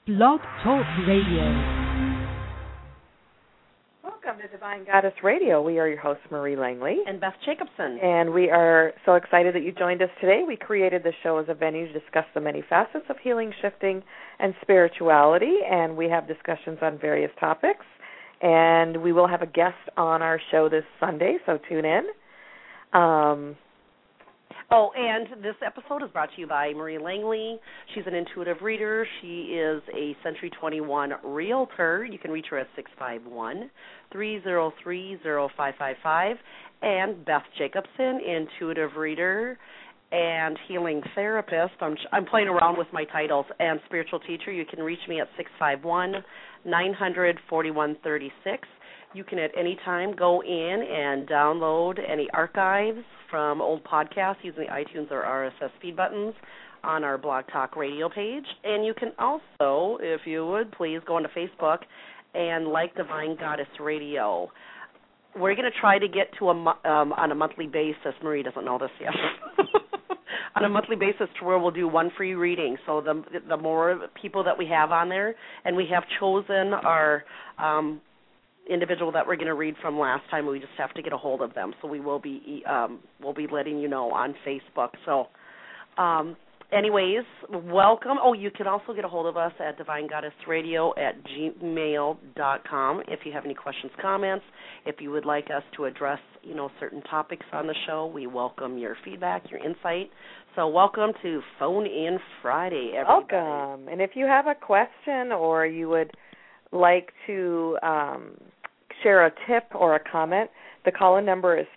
Blog Talk Radio. Welcome to Divine Goddess Radio. We are your hosts, Marie Langley and Beth Jacobson. And we are so excited that you joined us today. We created the show as a venue to discuss the many facets of healing, shifting, and spirituality, and we have discussions on various topics. And we will have a guest on our show this Sunday, so tune in. And this episode is brought to you by Marie Langley. She's an intuitive reader. She is a Century 21 realtor. You can reach her at 651-303-0555. And Beth Jacobson, intuitive reader and healing therapist. I'm playing around with my titles. And spiritual teacher. You can reach me at 651-900-4136. You can at any time go in and download any archives from old podcasts using the iTunes or RSS feed buttons on our Blog Talk Radio page. And you can also, if you would, please go onto Facebook and like Divine Goddess Radio. We're going to try to get to on a monthly basis. Marie doesn't know this yet. On a monthly basis to where we'll do one free reading. So the more people that we have on there, and we have chosen our individual that we're going to read from last time. We just have to get a hold of them. So we will be letting you know on Facebook. So anyways, welcome. Oh, you can also get a hold of us at divinegoddessradio@gmail.com if you have any questions, comments. If you would like us to address, certain topics on the show, we welcome your feedback, your insight. So welcome to Phone In Friday, everybody. Welcome. And if you have a question or you would like to share a tip or a comment, the call-in number is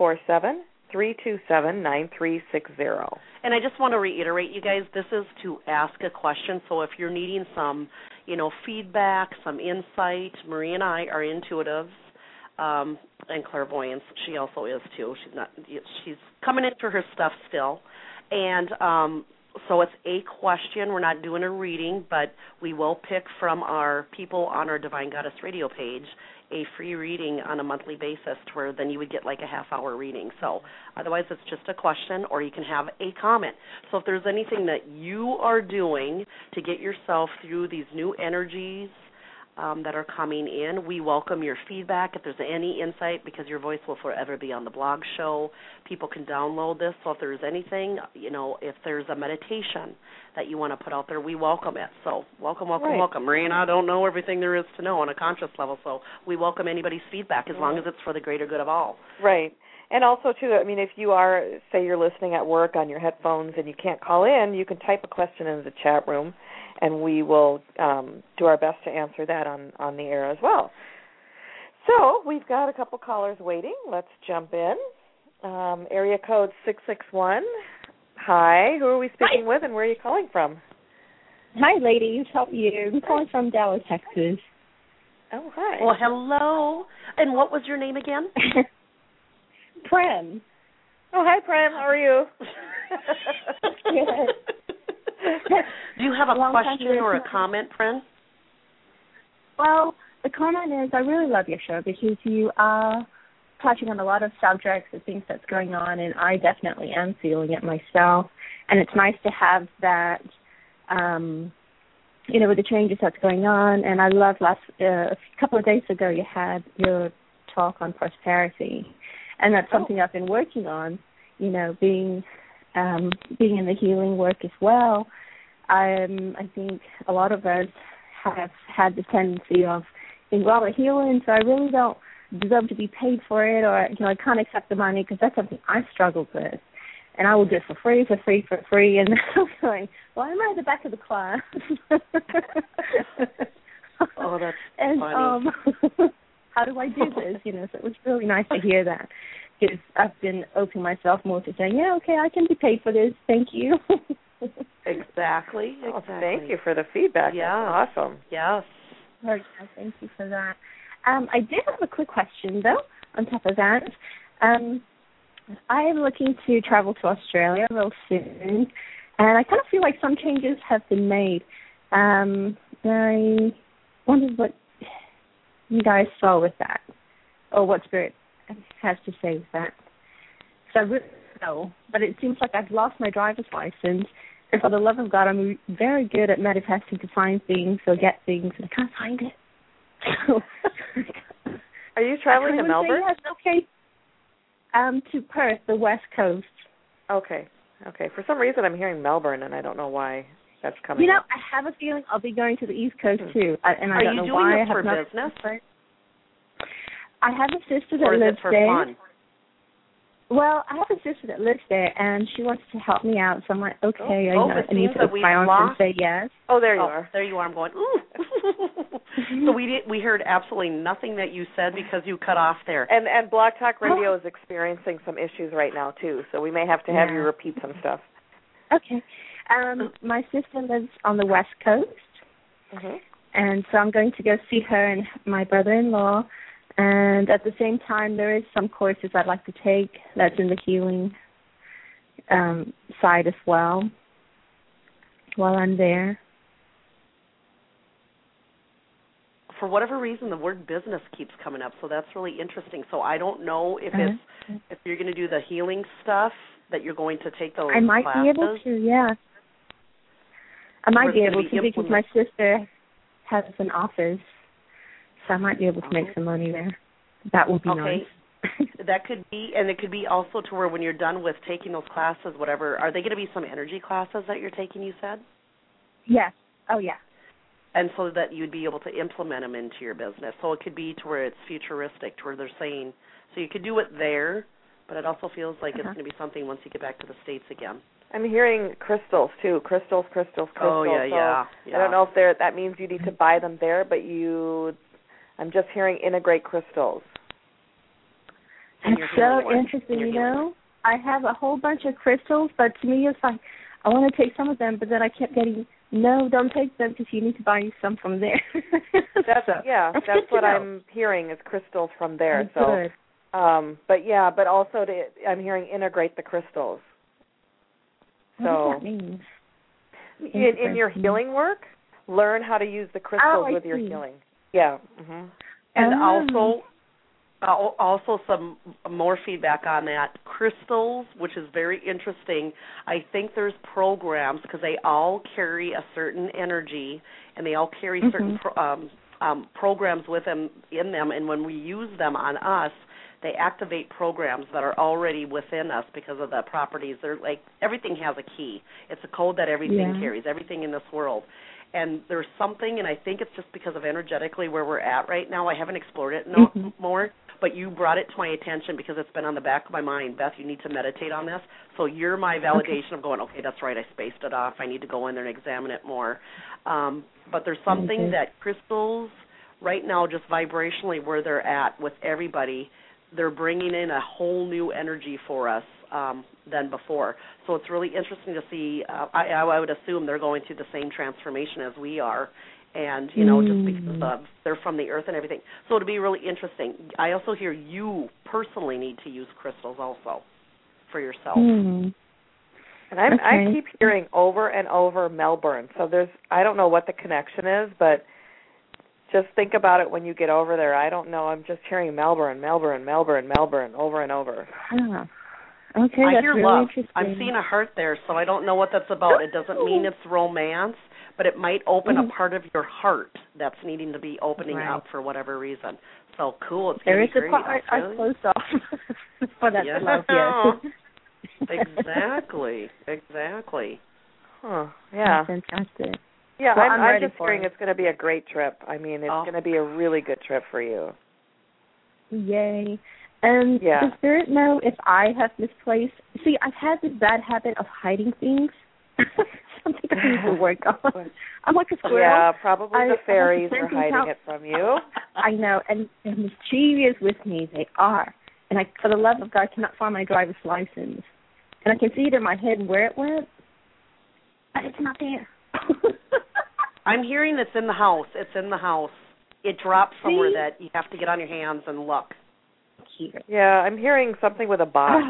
347-327-9360. And I just want to reiterate, you guys, this is to ask a question. So if you're needing some, feedback, some insight, Marie and I are intuitives and clairvoyance. She also is too. She's coming into her stuff still. And so it's a question. We're not doing a reading, but we will pick from our people on our Divine Goddess Radio page a free reading on a monthly basis to where then you would get like a half-hour reading. So otherwise it's just a question, or you can have a comment. So if there's anything that you are doing to get yourself through these new energies that are coming in, we welcome your feedback. If there's any insight, because your voice will forever be on the blog show, people can download this. So if there's anything, if there's a meditation that you want to put out there, we welcome it. So welcome. Marie and I don't know everything there is to know on a conscious level, so we welcome anybody's feedback as long as it's for the greater good of all. Right. And also, too, if you are, say you're listening at work on your headphones and you can't call in, you can type a question into the chat room, and we will do our best to answer that on the air as well. So we've got a couple callers waiting. Let's jump in. Area code 661. Hi, who are we speaking with, and where are you calling from? Hi, ladies. How are you? I'm calling from Dallas, Texas. Oh, hi. Well, hello. And what was your name again? Prem. Oh, hi, Prem. How are you? Do you have a question or a comment, Prem? Well, the comment is I really love your show because you are touching on a lot of subjects and things that's going on, and I definitely am feeling it myself. And it's nice to have that, with the changes that's going on. And I love a couple of days ago you had your talk on prosperity, and that's something I've been working on, being in the healing work as well. I think a lot of us have had the tendency of being, well, we're healing, so I really don't deserve to be paid for it, or, I can't accept the money because that's something I struggled with. And I will do it for free. And I'm going, well, I'm right at the back of the class. Oh, that's and, funny. How do I do this? So it was really nice to hear that, because I've been opening myself more to saying, yeah, okay, I can be paid for this. Thank you. Exactly. Oh, thank you for the feedback. Yeah. That's awesome. Yes. Thank you for that. I did have a quick question, though, on top of that. I am looking to travel to Australia real soon, and I kind of feel like some changes have been made. I wondered what you guys saw with that, or what Spirit has to say with that. So I really don't know, but it seems like I've lost my driver's license, And for the love of God, I'm very good at manifesting to find things or get things, and I can't find it. Are you traveling to Melbourne? Yes, okay. To Perth, the West Coast. Okay. For some reason, I'm hearing Melbourne, and I don't know why that's coming. I have a feeling I'll be going to the East Coast too, and I don't know why. Are you doing this for business? I have a sister that or is lives it for there. Fun? Well, I have a sister that lives there, and she wants to help me out. So I'm like, okay, I need to open my arms and say yes. Oh, there you are. There you are. I'm going, ooh. So we heard absolutely nothing that you said because you cut off there. And Blog Talk Radio is experiencing some issues right now, too, so we may have to have you repeat some stuff. Okay. My sister lives on the West Coast, and so I'm going to go see her and my brother-in-law. And at the same time, there is some courses I'd like to take that's in the healing side as well while I'm there. For whatever reason, the word business keeps coming up, so that's really interesting. So I don't know if if you're going to do the healing stuff, that you're going to take those classes. I might be able to, yeah. I might be able to because my sister has an office. So I might be able to make some money there. That would be nice. That could be, and it could be also to where when you're done with taking those classes, whatever, are they going to be some energy classes that you're taking, you said? Yes. Oh, yeah. And so that you'd be able to implement them into your business. So it could be to where it's futuristic, to where they're saying, so you could do it there, but it also feels like it's going to be something once you get back to the States again. I'm hearing crystals, too. Crystals. Oh, yeah. I don't know if that means you need to buy them there, but I'm just hearing integrate crystals. It's so interesting, I have a whole bunch of crystals, but to me it's like, I want to take some of them, but then I kept getting, no, don't take them because you need to buy some from there. That's what I'm hearing is crystals from there. That's good. But also I'm hearing integrate the crystals. What does that mean? In your healing work, learn how to use the crystals with your healing. Yeah. Mm-hmm. And also some more feedback on that. Crystals, which is very interesting. I think there's programs because they all carry a certain energy and they all carry certain programs with them in them. And when we use them on us, they activate programs that are already within us because of the properties. They're like everything has a key. It's a code that everything carries, everything in this world. And there's something, and I think it's just because of energetically where we're at right now. I haven't explored it more, but you brought it to my attention because it's been on the back of my mind. Beth, you need to meditate on this. So you're my validation of going, okay, that's right, I spaced it off. I need to go in there and examine it more. But there's something that crystals right now, just vibrationally where they're at with everybody, they're bringing in a whole new energy for us than before. So it's really interesting to see. I would assume they're going through the same transformation as we are, and, just because they're from the earth and everything. So it'll be really interesting. I also hear you personally need to use crystals also for yourself. And I keep hearing over and over Melbourne. So I don't know what the connection is, but just think about it when you get over there. I don't know. I'm just hearing Melbourne, over and over. Huh. Okay, I that's hear really love. interesting. I'm seeing a heart there, so I don't know what that's about. It doesn't mean it's romance, but it might open a part of your heart that's needing to be opening up for whatever reason. So cool. It's there is a part I closed off for that love, yes. Exactly. Huh, yeah. That's fantastic. Yeah, well, I'm just hearing it's going to be a great trip. I mean, it's going to be a really good trip for you. Yay. And does Spirit know if I have misplaced? See, I've had this bad habit of hiding things. Something I need to work on. I'm like a squirrel. Yeah, probably the fairies are hiding it from you. I know, and mischievous with me they are. And I, for the love of God, cannot find my driver's license. And I can see it in my head where it went, but it's not there. I'm hearing it's in the house. It's in the house. It dropped somewhere that you have to get on your hands and look. Yeah, I'm hearing something with a box.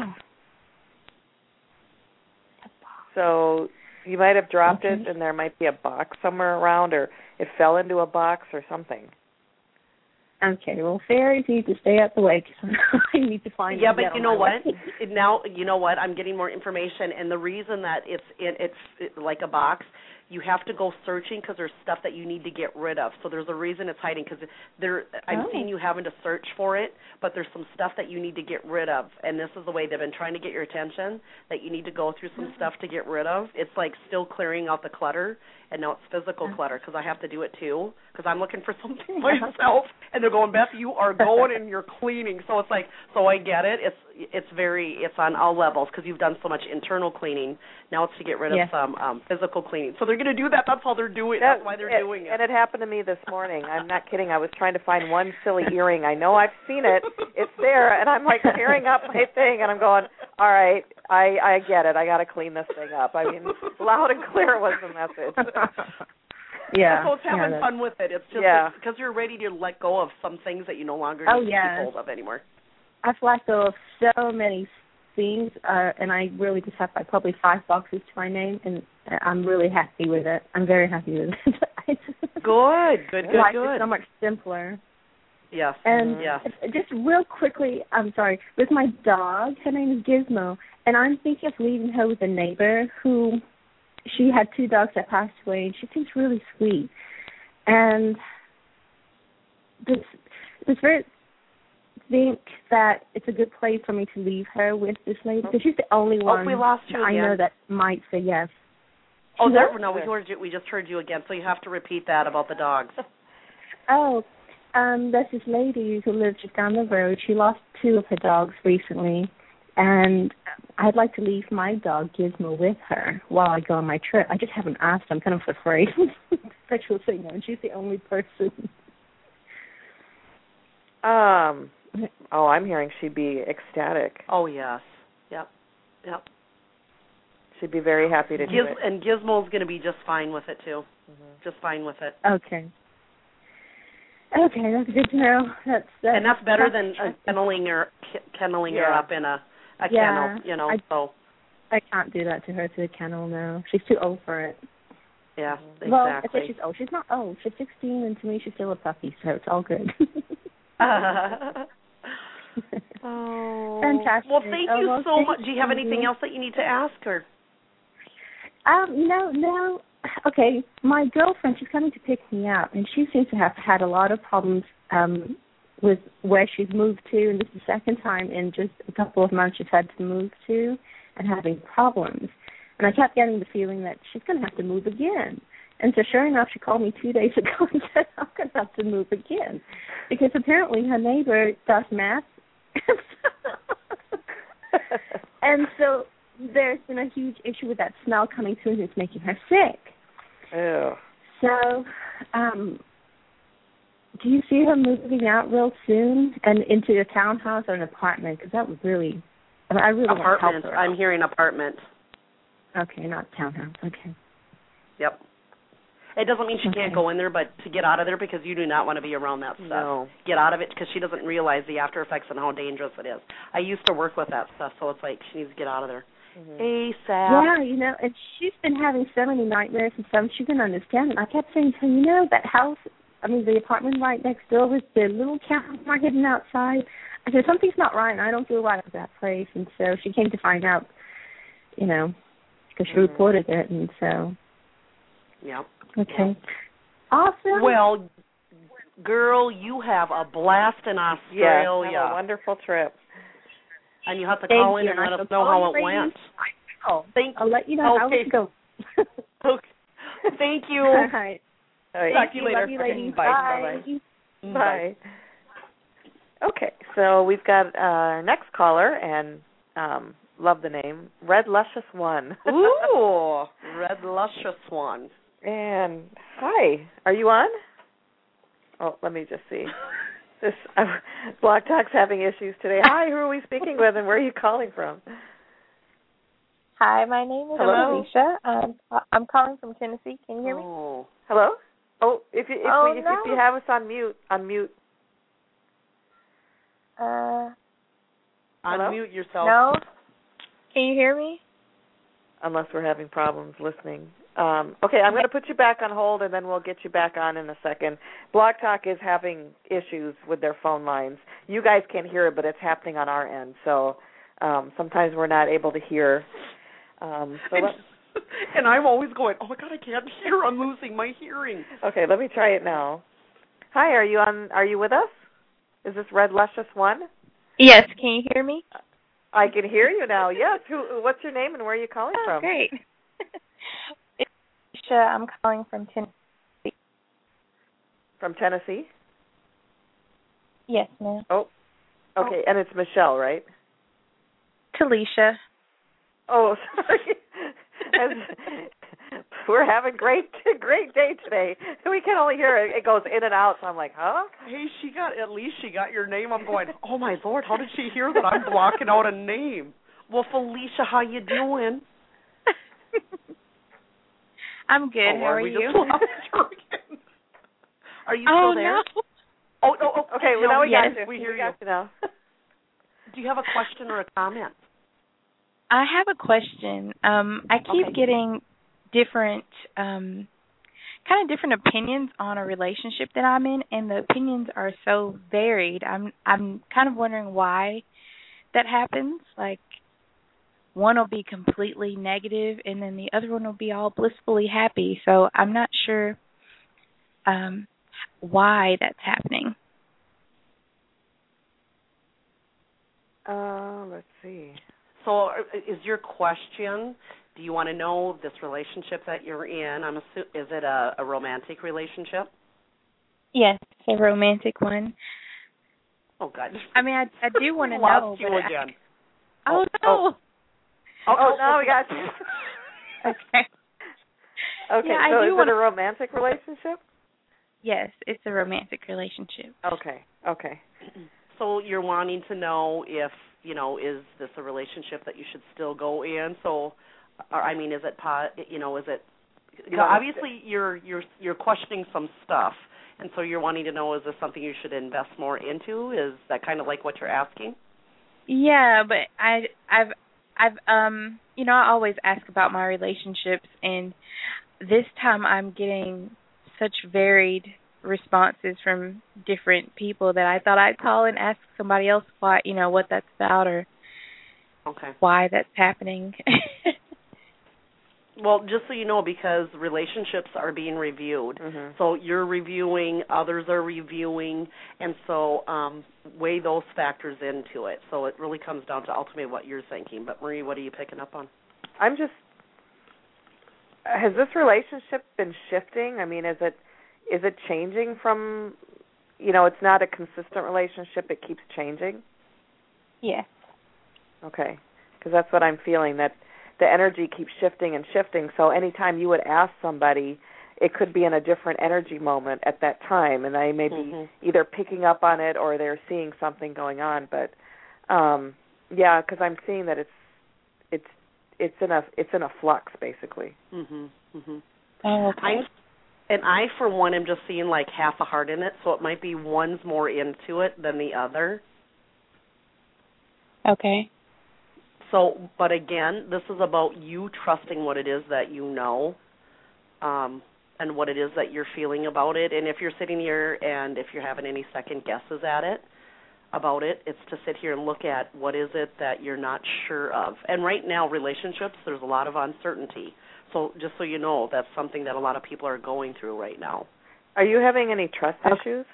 So you might have dropped it, and there might be a box somewhere around, or it fell into a box or something. Okay, well, fairies need to stay out the way because I need to find. Yeah, but you know what? Now you know what? I'm getting more information, and the reason that it's like a box, you have to go searching because there's stuff that you need to get rid of. So there's a reason it's hiding because I'm seeing you having to search for it, but there's some stuff that you need to get rid of, and this is the way they've been trying to get your attention. That you need to go through some stuff to get rid of. It's like still clearing out the clutter, and now it's physical clutter because I have to do it too because I'm looking for something myself, and they're going, Beth, you are going and you're cleaning. So it's like, so I get it. It's on all levels because you've done so much internal cleaning. Now it's to get rid of some physical cleaning. So they're going to do that. That's how they're doing. That's why they're doing it. And it happened to me this morning. I'm not kidding. I was trying to find one silly earring. I know I've seen it. It's there, and I'm like tearing up my thing, and I'm going, all right, I get it. I got to clean this thing up. I mean, loud and clear was the message. Yeah. So it's having fun with it. It's just because you're ready to let go of some things that you no longer need to keep hold of anymore. I've let go of so many things, and I really just have probably 5 boxes to my name, and I'm really happy with it. I'm very happy with it. Good. Life is so much simpler. Yes. And just real quickly, I'm sorry, with my dog, her name is Gizmo, and I'm thinking of leaving her with a neighbor who, she had 2 dogs that passed away, and she seems really sweet. And this very think that it's a good place for me to leave her with this lady because she's the only one we lost you again. I know that might say yes. We just heard you again, so you have to repeat that about the dogs. There's this lady who lives just down the road. She lost 2 of her dogs recently, and I'd like to leave my dog Gizmo with her while I go on my trip. I just haven't asked. I'm kind of afraid that she'll say no, and she's the only person. I'm hearing she'd be ecstatic. Oh, yes. Yep. She'd be very happy to do it. And Gizmo's going to be just fine with it, too. Mm-hmm. Just fine with it. Okay, that's good to know. That's better than kenneling her up in a kennel, you know. I can't do that to her to the kennel, no. She's too old for it. Yeah, exactly. Well, I say she's old. She's not old. She's 16, and to me she's still a puppy, so it's all good. Fantastic. Well, thank you so much. Do you have anything else that you need to ask her? No. Okay, my girlfriend, she's coming to pick me up, and she seems to have had a lot of problems with where she's moved to, and this is the second time in just a couple of months she's had to move to and having problems. And I kept getting the feeling that she's going to have to move again. And so sure enough, she called me 2 days ago and said, I'm going to have to move again. Because apparently her neighbor does meth. And so there's been a huge issue with that smell coming through and it's making her sick. Ew. So do you see her moving out real soon and into a townhouse or an apartment? Because that would really, I really want to help her. I'm hearing apartment. Okay, not townhouse. Okay. Yep. It doesn't mean she can't go in there, but to get out of there because you do not want to be around that stuff. No. Get out of it because she doesn't realize the after effects and how dangerous it is. I used to work with that stuff, so it's like she needs to get out of there. ASAP. Yeah, and she's been having so many nightmares and stuff. She didn't understand it. I kept saying to her, that house, the apartment right next door with the little camera hidden outside. I said, something's not right, and I don't feel right with that place. And so she came to find out, because she reported it, and so. Yeah. Okay. Awesome. Well, girl, you have a blast in Australia. Yeah, have a wonderful trip. And you have to call in and let us know how it went. I will. I'll let you know how it goes. Okay. Thank you. All right. Talk to you later. Love you, ladies. Bye. Bye. Okay, so we've got our next caller, and love the name, Red Luscious One. Ooh, Red Luscious One. And hi, are you on? Oh, let me just see. This Blog Talk's having issues today. Hi, who are we speaking with, and where are you calling from? Hi, my name is Alicia. I'm calling from Tennessee. Can you hear me? Oh. Hello? Oh, if you have us on mute, unmute. Unmute yourself. No. Can you hear me? Unless we're having problems listening. Okay, I'm going to put you back on hold, and then we'll get you back on in a second. Blog Talk is having issues with their phone lines. You guys can't hear it, but it's happening on our end. So sometimes we're not able to hear. And I'm always going, oh, my God, I can't hear. I'm losing my hearing. Okay, let me try it now. Hi, are you with us? Is this Red Luscious One? Yes, can you hear me? I can hear you now, yes. What's your name and where are you calling from? Great. It's Alicia. I'm calling from Tennessee. From Tennessee? Yes, ma'am. Oh, okay, and it's Michelle, right? Talisha. Oh, sorry. We're having great day today. We can only hear it. It goes in and out, so I'm like, huh? Hey, at least she got your name. I'm going, oh, my Lord, how did she hear that I'm blocking out a name? Well, Felicia, how you doing? I'm good. How are you? Are you still there? No. Oh, okay. Well, now we got you. We hear you now. Do you have a question or a comment? I have a question. I keep getting different opinions on a relationship that I'm in, and the opinions are so varied. I'm kind of wondering why that happens. Like, one will be completely negative, and then the other one will be all blissfully happy. So I'm not sure why that's happening. Let's see. So is your question, do you want to know this relationship that you're in? Is it a romantic relationship? Yes, a romantic one. Oh, God. I mean, I do want to know. Lost you again. Oh, no. Oh, no, we got you. Okay. Okay, yeah, so is it a romantic relationship? Yes, it's a romantic relationship. Okay. So you're wanting to know if, is this a relationship that you should still go in? So, I mean, is it, obviously you're questioning some stuff, and so you're wanting to know, is this something you should invest more into? Is that kind of like what you're asking? Yeah, but I've I always ask about my relationships, and this time I'm getting such varied responses from different people that I thought I'd call and ask somebody else what that's about or why that's happening. Well, just so you know, because relationships are being reviewed. Mm-hmm. So you're reviewing, others are reviewing, and so weigh those factors into it. So it really comes down to ultimately what you're thinking. But, Marie, what are you picking up on? Has this relationship been shifting? I mean, is it changing from, it's not a consistent relationship, it keeps changing? Yes. Okay, because that's what I'm feeling, that the energy keeps shifting and shifting, so anytime you would ask somebody, it could be in a different energy moment at that time, and they may be either picking up on it or they're seeing something going on, but, because I'm seeing that it's in a flux, basically. Oh, okay. I, for one, am just seeing like half a heart in it, so it might be one's more into it than the other. Okay. So, but again, this is about you trusting what it is that you know, and what it is that you're feeling about it. And if you're sitting here and if you're having any second guesses at it, about it, it's to sit here and look at what is it that you're not sure of. And right now, relationships, there's a lot of uncertainty. So just so you know, that's something that a lot of people are going through right now. Are you having any trust issues?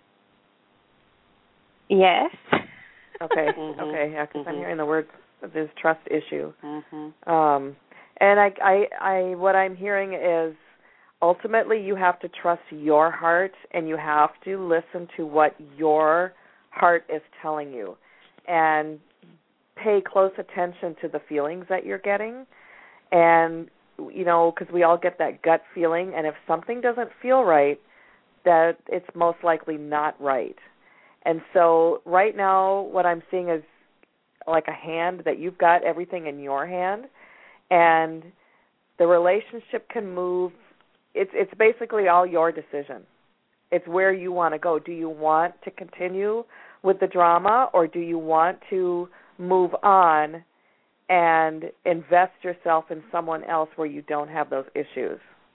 Yes. Okay, okay, yeah, because I'm hearing the word, this trust issue. Mm-hmm. And I what I'm hearing is ultimately you have to trust your heart and you have to listen to what your heart is telling you and pay close attention to the feelings that you're getting. And, because we all get that gut feeling, and if something doesn't feel right, that it's most likely not right. And so right now what I'm seeing is like a hand that you've got everything in your hand, and the relationship can move. It's basically all your decision. It's where you want to go. Do you want to continue with the drama, or do you want to move on and invest yourself in someone else where you don't have those issues?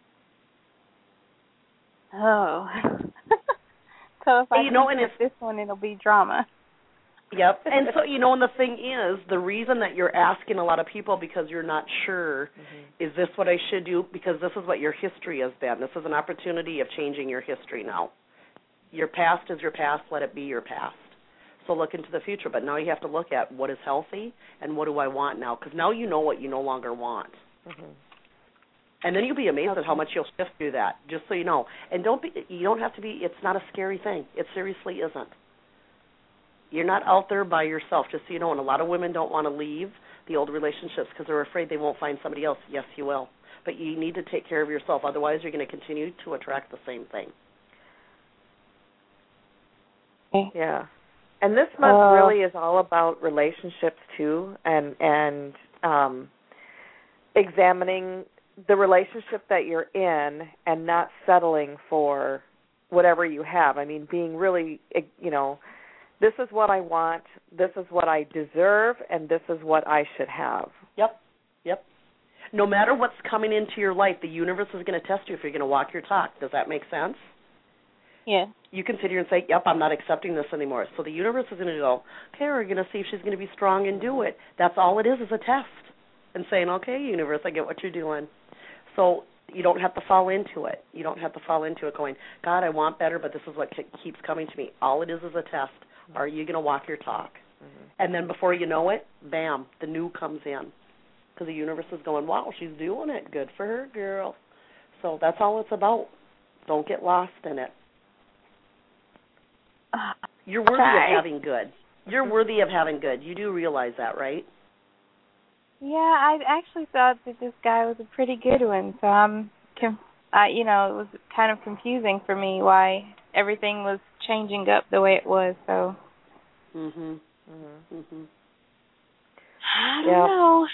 Oh. So if I You know, and with this one, it'll be drama. Yep. And so, and the thing is, the reason that you're asking a lot of people because you're not sure, is this what I should do? Because this is what your history has been. This is an opportunity of changing your history now. Your past is your past. Let it be your past. So look into the future. But now you have to look at what is healthy and what do I want now? Because now you know what you no longer want. And then you'll be amazed at how much you'll shift through that, just so you know. And you don't have to be, it's not a scary thing. It seriously isn't. You're not out there by yourself, just so you know. And a lot of women don't want to leave the old relationships because they're afraid they won't find somebody else. Yes, you will. But you need to take care of yourself. Otherwise, you're going to continue to attract the same thing. Yeah. And this month really is all about relationships, too, and examining the relationship that you're in and not settling for whatever you have. I mean, being really, this is what I want, this is what I deserve, and this is what I should have. Yep. No matter what's coming into your life, the universe is going to test you if you're going to walk your talk. Does that make sense? Yeah. You can sit here and say, yep, I'm not accepting this anymore. So the universe is going to go, okay, we're going to see if she's going to be strong and do it. That's all it is a test. And saying, okay, universe, I get what you're doing. So you don't have to fall into it. You don't have to fall into it going, God, I want better, but this is what keeps coming to me. All it is a test. Are you going to walk your talk? And then before you know it, bam, the new comes in. Because the universe is going, wow, she's doing it. Good for her, girl. So that's all it's about. Don't get lost in it. You're worthy of having good. You're worthy of having good. You do realize that, right? Yeah, I actually thought that this guy was a pretty good one, so it was kind of confusing for me why everything was changing up the way it was. So, I don't know.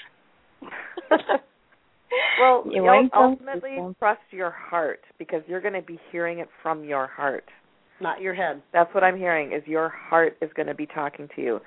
Well, ultimately trust your heart because you're going to be hearing it from your heart. Not your head. That's what I'm hearing is your heart is going to be talking to you,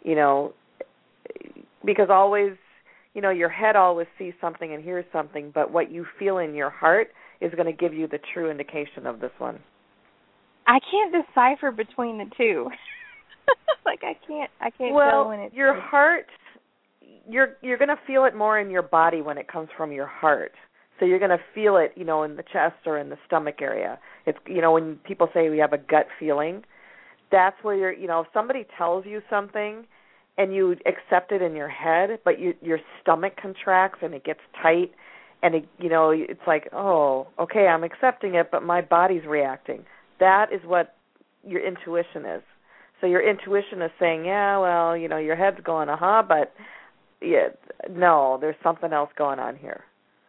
because always, your head always sees something and hears something, but what you feel in your heart is going to give you the true indication of this one. I can't decipher between the two. I can't tell when it's your heart, you're going to feel it more in your body when it comes from your heart. So you're going to feel it, in the chest or in the stomach area. It's, when people say we have a gut feeling, that's where if somebody tells you something and you accept it in your head, but your stomach contracts and it gets tight and, it's like, oh, okay, I'm accepting it, but my body's reacting. That is what your intuition is. So your intuition is saying, yeah, well, your head's going, but yeah, no, there's something else going on here.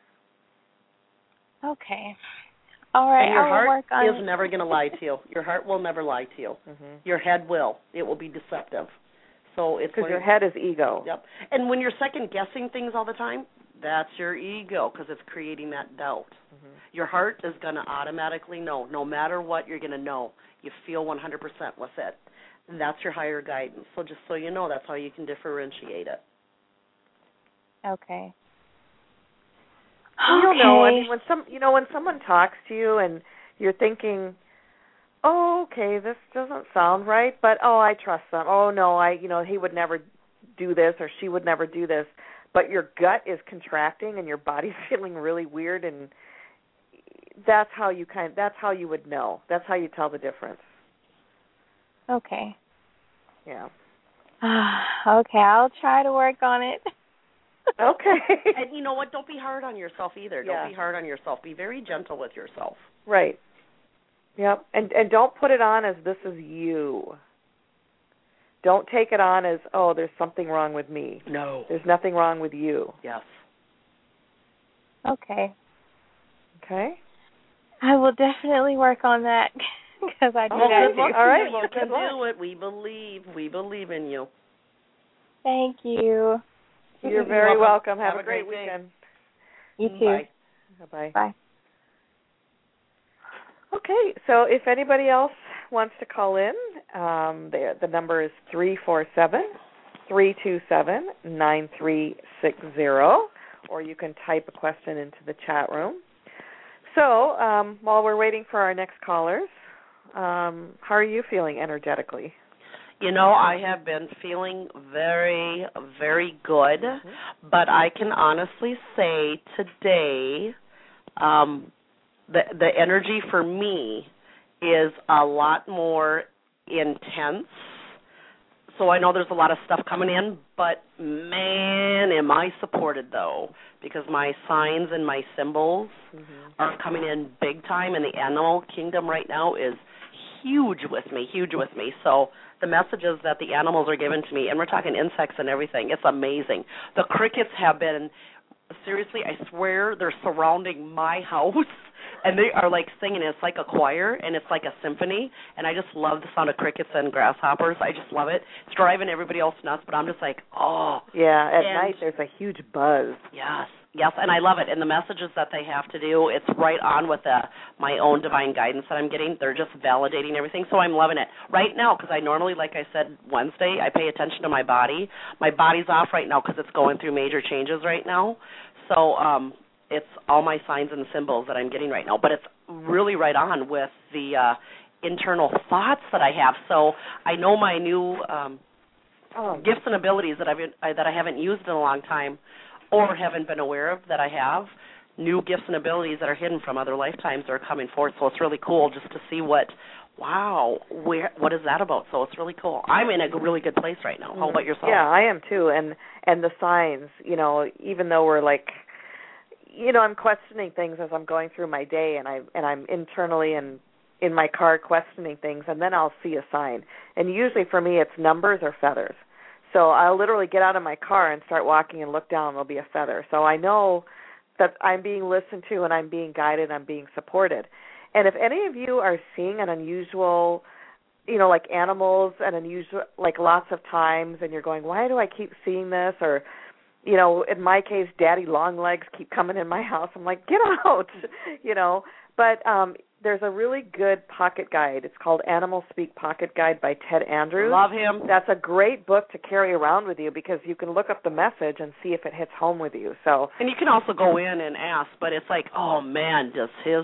Okay. All right. And your I will work on is never going to lie to you. Your heart will never lie to you. Your head will. It will be deceptive. So it's because your head is ego. Yep. And when you're second guessing things all the time, that's your ego because it's creating that doubt. Your heart is going to automatically know. No matter what, you're going to know. You feel 100% with it. And that's your higher guidance. So just so you know, that's how you can differentiate it. Okay. You don't know. I mean, when someone talks to you and you're thinking, oh, okay, this doesn't sound right, but I trust them. Oh no, he would never do this or she would never do this. But your gut is contracting and your body's feeling really weird, and that's how you would know. That's how you tell the difference. Okay. Yeah. Okay, I'll try to work on it. Okay. And you know what? Don't be hard on yourself either. Yeah. Don't be hard on yourself. Be very gentle with yourself. Right. Yep. And don't put it on as this is you. Don't take it on as, oh, there's something wrong with me. No. There's nothing wrong with you. Yes. Okay. Okay. I will definitely work on that because I do that too. All right. Well, you can do it. We believe. We believe in you. Thank you. You're very welcome. Have a great weekend. You too. Bye. Bye. Bye. Okay, so if anybody else wants to call in, the number is 347 327-9360, or you can type a question into the chat room. So while we're waiting for our next callers, how are you feeling energetically? I have been feeling very, very good, but I can honestly say today the energy for me is a lot more intense. So I know there's a lot of stuff coming in, but man, am I supported, though, because my signs and my symbols are coming in big time, and the animal kingdom right now is huge with me. So the messages that the animals are giving to me, and we're talking insects and everything, it's amazing. The crickets have been, seriously, I swear, they're surrounding my house, and they are like singing. It's like a choir, and it's like a symphony, and I just love the sound of crickets and grasshoppers. I just love it. It's driving everybody else nuts, but I'm just like, oh. Yeah, at night there's a huge buzz. Yes, and I love it. And the messages that they have to do, it's right on with my own divine guidance that I'm getting. They're just validating everything, so I'm loving it. Right now, because I normally, like I said, Wednesday, I pay attention to my body. My body's off right now because it's going through major changes right now. So it's all my signs and symbols that I'm getting right now. But it's really right on with the internal thoughts that I have. So I know my new gifts and abilities that I haven't used in a long time, or haven't been aware of that I have, new gifts and abilities that are hidden from other lifetimes are coming forth. So it's really cool just to see what is that about? So it's really cool. I'm in a really good place right now. How about yourself? Yeah, I am too. And the signs, even though we're like, I'm questioning things as I'm going through my day, and I'm internally and in my car questioning things, and then I'll see a sign. And usually for me it's numbers or feathers. So I'll literally get out of my car and start walking and look down, and there'll be a feather. So I know that I'm being listened to and I'm being guided, I'm being supported. And if any of you are seeing an unusual, like animals and unusual, like lots of times, and you're going, why do I keep seeing this? Or, in my case, daddy long legs keep coming in my house. I'm like, get out, But there's a really good pocket guide. It's called Animal Speak Pocket Guide by Ted Andrews. Love him. That's a great book to carry around with you because you can look up the message and see if it hits home with you. So, and you can also go in and ask, but it's like, oh man, does his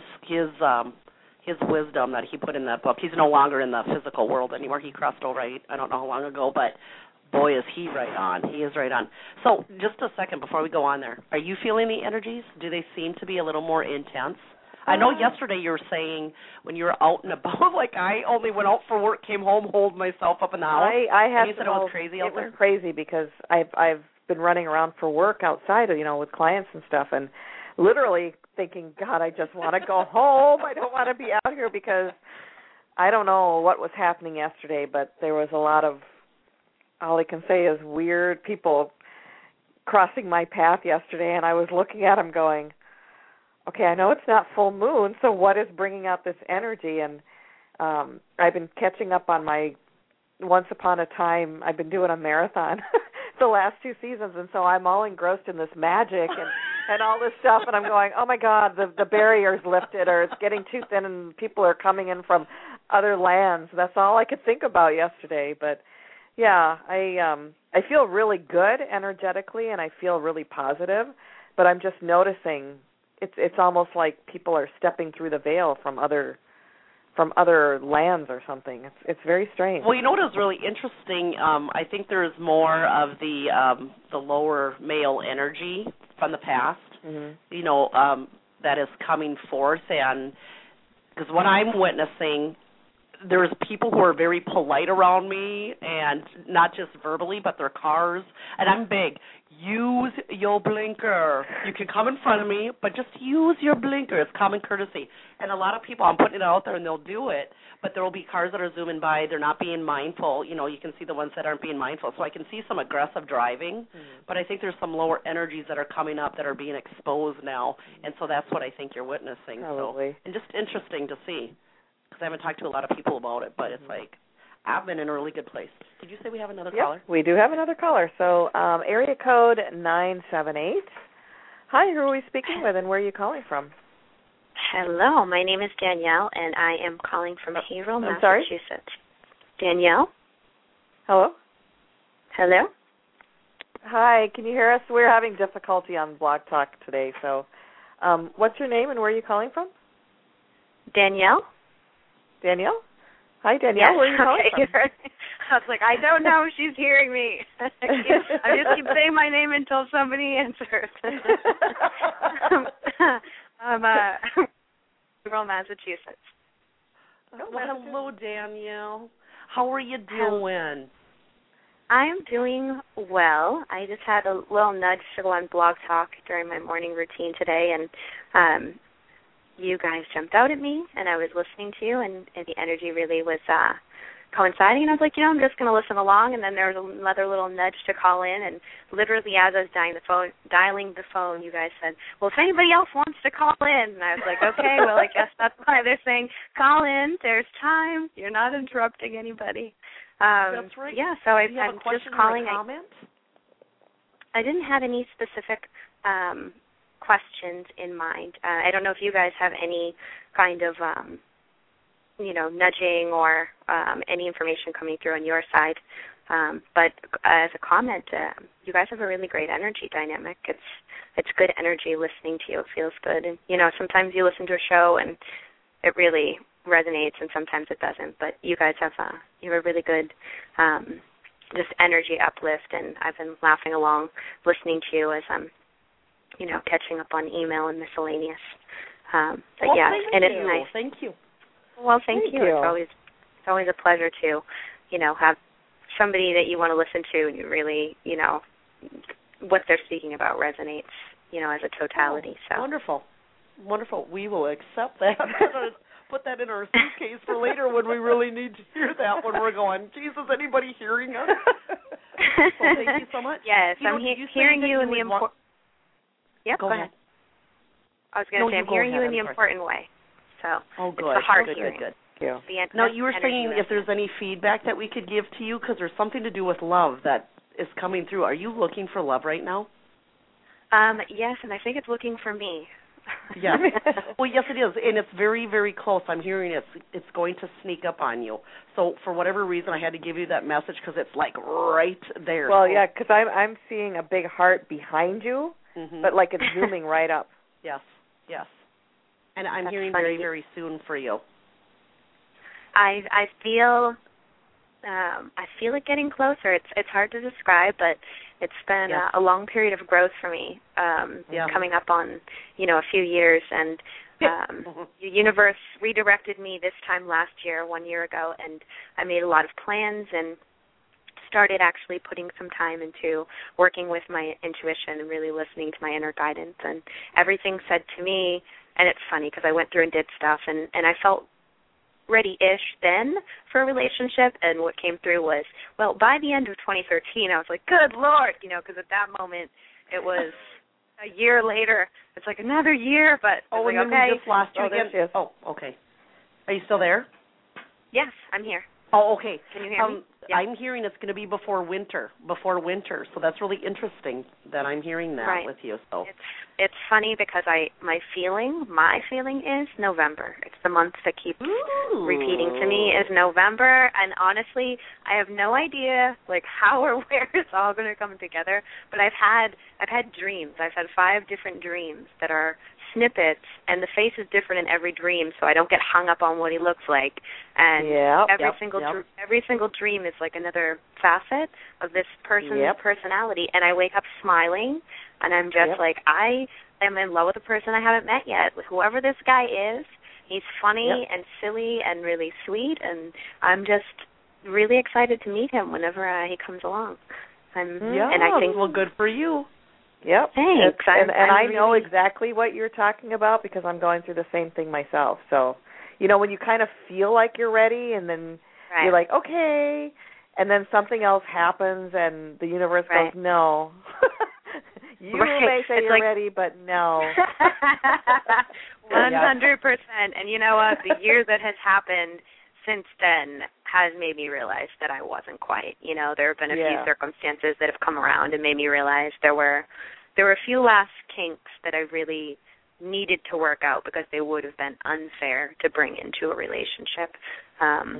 wisdom that he put in that book. He's no longer in the physical world anymore. He crossed over. I don't know how long ago, but boy, is he right on. He is right on. So, just a second before we go on there, are you feeling the energies? Do they seem to be a little more intense? I know yesterday you were saying when you were out and about, like I only went out for work, came home, holed myself up in the house. I have. And you said it was crazy out there? It was crazy because I've been running around for work outside, with clients and stuff, and literally thinking, God, I just want to go home. I don't want to be out here because I don't know what was happening yesterday, but there was a lot of, all I can say is weird people crossing my path yesterday, and I was looking at them going, okay, I know it's not full moon, so what is bringing out this energy? And I've been catching up on my Once Upon a Time. I've been doing a marathon the last 2 seasons, and so I'm all engrossed in this magic and all this stuff, and I'm going, oh, my God, the barrier's lifted, or it's getting too thin, and people are coming in from other lands. That's all I could think about yesterday. But, yeah, I feel really good energetically, and I feel really positive, but I'm just noticing it's almost like people are stepping through the veil from other lands or something. It's very strange. Well, what is really interesting? I think there is more of the lower male energy from the past. Mm-hmm. That is coming forth, and because what I'm witnessing, there's people who are very polite around me, and not just verbally, but their cars. And I'm big. Use your blinker. You can come in front of me, but just use your blinker. It's common courtesy. And a lot of people, I'm putting it out there, and they'll do it, but there will be cars that are zooming by. They're not being mindful. You can see the ones that aren't being mindful. So I can see some aggressive driving, but I think there's some lower energies that are coming up that are being exposed now, and so that's what I think you're witnessing. Probably. So, and just interesting to see. Because I haven't talked to a lot of people about it, but it's like, I've been in a really good place. Did you say we have another caller? We do have another caller. So area code 978. Hi, who are we speaking with, and where are you calling from? Hello, my name is Danielle, and I am calling from Haverhill, Massachusetts. Sorry? Danielle? Hello? Hello? Hi, can you hear us? We're having difficulty on Blog Talk today. So, what's your name and where are you calling from? Danielle? Danielle? Hi, Danielle. Yes. Where are you calling from? I was like, I don't know if she's hearing me. I just keep saying my name until somebody answers. I'm from Massachusetts. Well, hello, Danielle. How are you doing? I'm doing well. I just had a little nudge to go on Blog Talk during my morning routine today, and you guys jumped out at me, and I was listening to you, and the energy really was coinciding, and I was like, I'm just going to listen along, and then there was another little nudge to call in, and literally as I was dialing the phone, you guys said, well, if anybody else wants to call in, and I was like, okay, well, I guess that's why they're saying, call in, there's time, you're not interrupting anybody. That's right. Yeah, so I'm just calling. Or a comment? I didn't have any specific questions in mind. I don't know if you guys have any kind of nudging or any information coming through on your side. But as a comment, you guys have a really great energy dynamic. It's good energy listening to you. It feels good. And, sometimes you listen to a show and it really resonates and sometimes it doesn't. But you guys have a really good just energy uplift. And I've been laughing along listening to you as I'm, catching up on email and miscellaneous. But yeah, and it's nice. Thank you. Well, thank you. It's always a pleasure to, have somebody that you want to listen to and you really, what they're speaking about resonates, as a totality. So Wonderful. We will accept that. Put that in our suitcase for later when we really need to hear that when we're going, Jesus, anybody hearing us? So thank you so much. Yes, I'm hearing you in the important. Yep. Go ahead. I was going to say I'm hearing you in the important way. So good. It's the heart Good. hearing. Good. Now, you were saying if there's any feedback that we could give to you, because there's something to do with love that is coming through. Are you looking for love right now? Yes, and I think it's looking for me. Yes. Well, yes, it is, and it's very, very close. I'm hearing it's going to sneak up on you. So for whatever reason, I had to give you that message because it's like right there. Well, yeah, because I'm seeing a big heart behind you, but like it's zooming right up. Yes. And I'm hearing very, very soon for you. I feel it getting closer. It's hard to describe, but it's been a long period of growth for me. Coming up on a few years, and the universe redirected me this time last year, 1 year ago, and I made a lot of plans and started actually putting some time into working with my intuition and really listening to my inner guidance, and everything said to me. And it's funny because I went through and did stuff, and I felt ready-ish then for a relationship, and what came through was, well, by the end of 2013, I was like, good Lord, because at that moment it was a year later. It's like another year, but and like, then okay. We just lost you again. Oh, okay. Are you still there? Yes, I'm here. Oh, okay. Can you hear me? Yeah. I'm hearing it's going to be before winter, so that's really interesting that I'm hearing that with you. So it's funny because my feeling is November. It's the month that keeps repeating to me is November, and honestly, I have no idea like how or where it's all going to come together. But I've had dreams. I've had 5 different dreams that are snippets, and the face is different in every dream, so I don't get hung up on what he looks like. And every single dream is like another facet of this person's personality, and I wake up smiling, and I'm just like, I am in love with a person I haven't met yet. Whoever this guy is, he's funny and silly and really sweet, and I'm just really excited to meet him whenever he comes along. And I think, well, good for you. Yep. Thanks. And I know exactly what you're talking about because I'm going through the same thing myself. So, when you kind of feel like you're ready and then you're like, okay, and then something else happens and the universe goes, no. You may say you're ready, but no. 100%. And you know what? The year that has happened since then has made me realize that I wasn't quite. There have been a few circumstances that have come around and made me realize there were a few last kinks that I really needed to work out because they would have been unfair to bring into a relationship.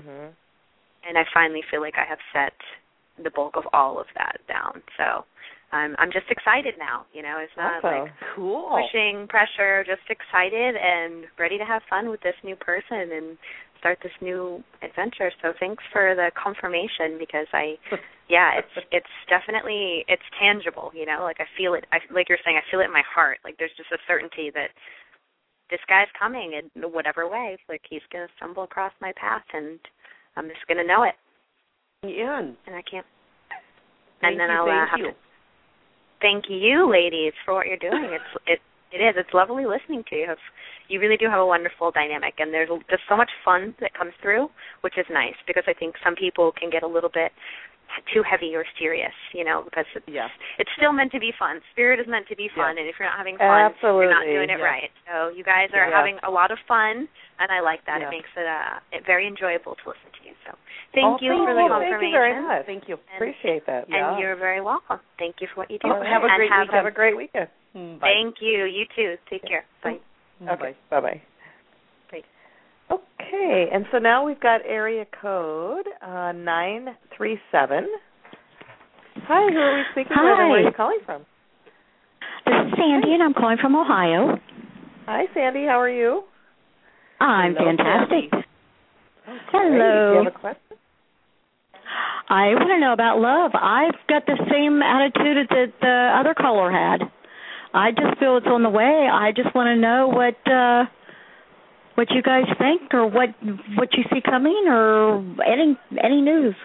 And I finally feel like I have set the bulk of all of that down. So I'm just excited now. It's not awesome. like Cool. pushing pressure, just excited and ready to have fun with this new person and start this new adventure. So thanks for the confirmation, because it's definitely, it's tangible, like I feel it, like you're saying, I feel it in my heart. Like there's just a certainty that this guy's coming in whatever way. Like he's going to stumble across my path and I'm just going to know it. Yeah. And I can't. Thank you. Thank you, ladies, for what you're doing. It's lovely listening to you. You really do have a wonderful dynamic, and there's just so much fun that comes through, which is nice, because I think some people can get a little bit too heavy or serious, because it's still meant to be fun. Spirit is meant to be fun, and if you're not having fun, absolutely, you're not doing it right. So you guys are having a lot of fun, and I like that. It makes it very enjoyable to listen to you. So thank you for the confirmation. Thank you very much. Thank you. Appreciate that. And you're very welcome. Thank you for what you do. Have a great weekend. Have a great weekend. Bye. Thank you. You too. Take care. Bye. Okay. Bye-bye. Bye. Okay, and so now we've got area code 937. Hi, who are we speaking with, and where are you calling from? This is Sandy, and I'm calling from Ohio. Hi, Sandy. How are you? I'm fantastic. Okay. Hello. Do you have a question? I want to know about love. I've got the same attitude that the other caller had. I just feel it's on the way. I just want to know what you guys think, or what you see coming, or any news.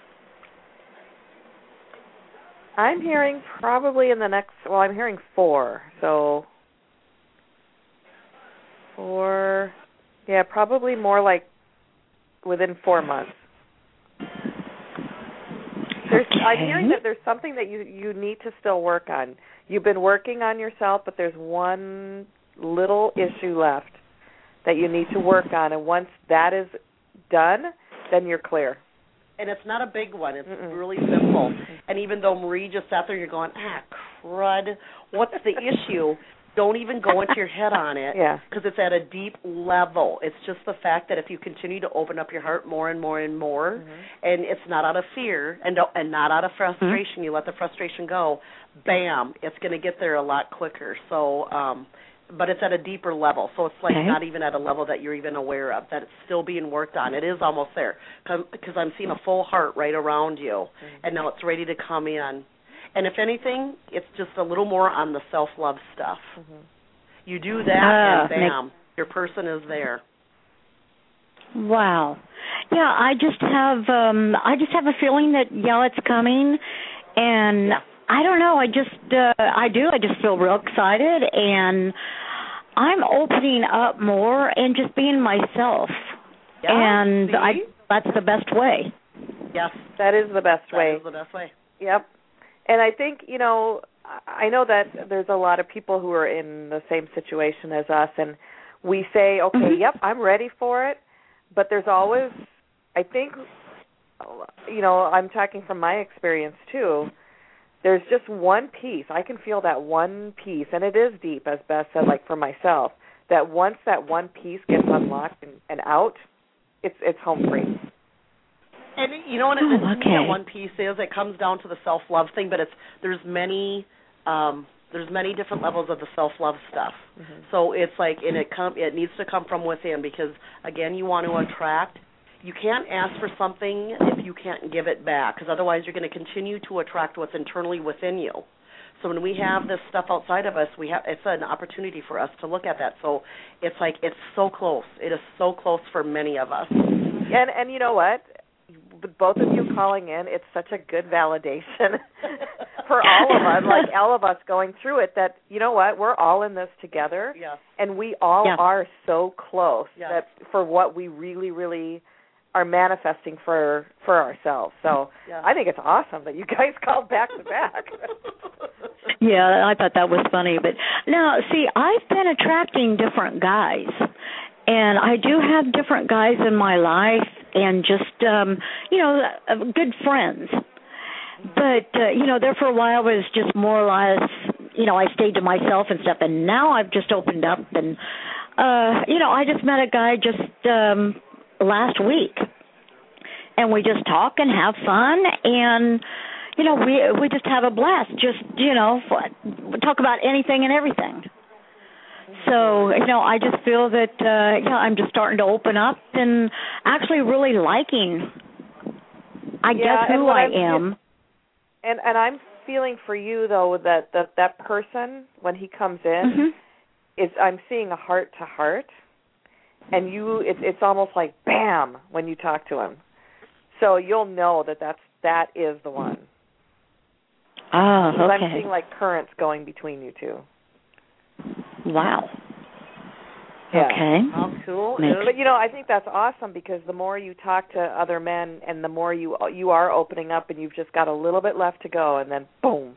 I'm hearing probably in the next, I'm hearing 4. So 4, probably more like within 4 months. I'm hearing that there's something that you need to still work on. You've been working on yourself, but there's one little issue left that you need to work on, and once that is done, then you're clear. And it's not a big one. It's really simple. And even though Marie just sat there, you're going, crud, what's the issue? Don't even go into your head on it, because it's at a deep level. It's just the fact that if you continue to open up your heart more and more and more, and it's not out of fear and not out of frustration, you let the frustration go, bam, it's going to get there a lot quicker. So, but it's at a deeper level, so it's like not even at a level that you're even aware of, that it's still being worked on. It is almost there, because I'm seeing a full heart right around you, and now it's ready to come in. And if anything, it's just a little more on the self-love stuff. You do that, and bam, your person is there. Wow. Yeah, I just have a feeling that it's coming, and I don't know. I just feel real excited, and I'm opening up more and just being myself. And that's the best way. Yes, that is the best way. That is the best way. Yep. And I think, I know that there's a lot of people who are in the same situation as us, and we say, okay, I'm ready for it, but there's always, I think, I'm talking from my experience too, there's just one piece. I can feel that one piece, and it is deep, as Beth said, like for myself, that once that one piece gets unlocked and out, it's home free. And you know what that one piece is? It comes down to the self-love thing, but there's many different levels of the self-love stuff. So it's like, and it needs to come from within, because again, you want to attract. You can't ask for something if you can't give it back, because otherwise you're going to continue to attract what's internally within you. So when we have this stuff outside of us, it's an opportunity for us to look at that. So it's like, it's so close. It is so close for many of us. And you know what? Both of you calling in, it's such a good validation for all of us, like all of us going through it, that, you know what, we're all in this together, and we all are so close that for what we really, really are manifesting for ourselves. So I think it's awesome that you guys called back to back. Yeah, I thought that was funny. But now, see, I've been attracting different guys. And I do have different guys in my life, and just, good friends. But, there for a while was just more or less, I stayed to myself and stuff. And now I've just opened up, and, I just met a guy just last week. And we just talk and have fun. And, we just have a blast. Just we talk about anything and everything. So I just feel that I'm just starting to open up and actually really liking, I guess, who I am. And I'm feeling for you though that person when he comes in is I'm seeing a heart to heart, and it's almost like bam when you talk to him. So you'll know that is the one. Oh, okay. I'm seeing like currents going between you two. Wow. Yeah. Okay. How cool. But I think that's awesome because the more you talk to other men and the more you are opening up, and you've just got a little bit left to go, and then boom.